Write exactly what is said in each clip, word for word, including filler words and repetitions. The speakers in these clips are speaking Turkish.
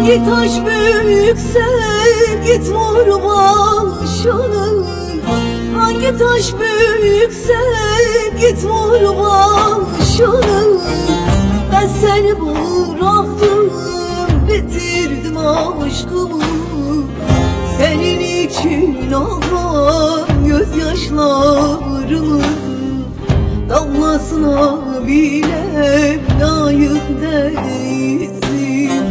Hangi taş büyükse git vur başını. Hangi taş büyükse git vur başını. Ben seni bıraktım, bitirdim aşkımı. Senin için ağlar gözyaşlarımı. Damlasına bile layık değilsin.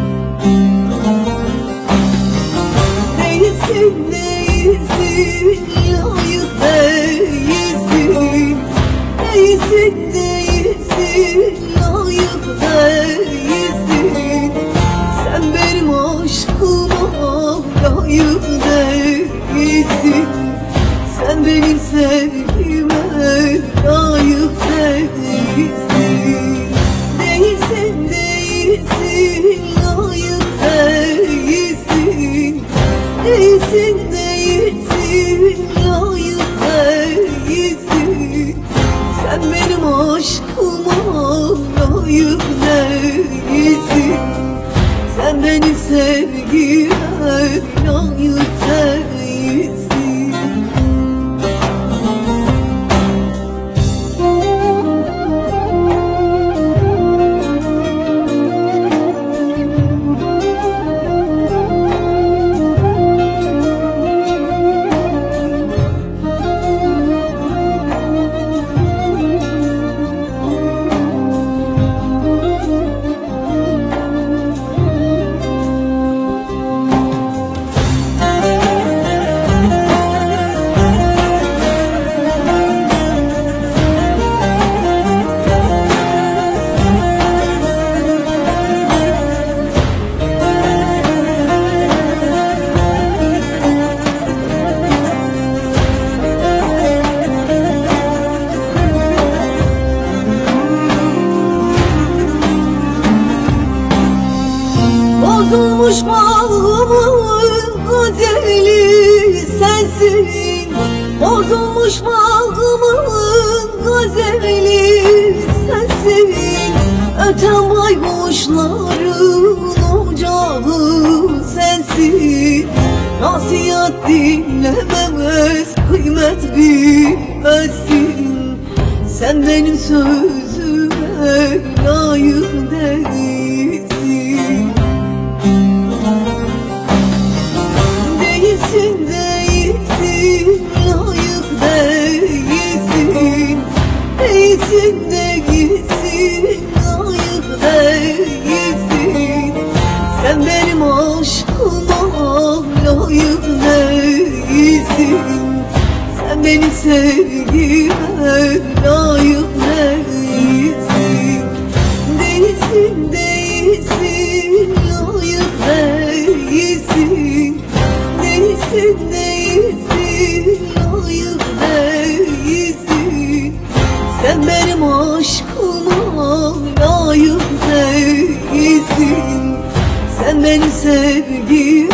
Değilsin, değilsin, layık değilsin. Değilsin, değilsin, layık değilsin. Sen benim aşkıma layık değilsin. Sen benim sevgime layık değilsin. Değilsin, değilsin, layık değilsin. Değilsin, değilsin, layık değilsin. Sen benim aşkıma layık değilsin. Sen benim sevgime layık değilsin. Bozulmuş bağımın gazeli sensin. Bozulmuş bağımın gazeli sensin. Öten baykuşların ocağı sensin. Nasihat dinlememez, kıymet bilmezsin. Sen benim sözüme layık değilsin. Değilsin, değilsin, layık değilsin. Değilsin, değilsin, layık değilsin. Sen benim aşkıma layık değilsin. Sen benim sevgime layık değilsin. Değilsin, değilsin, layık değilsin. Değilsin, değilsin, layık değilsin. Sen benim aşkıma layık değilsin. Sen benim sevgime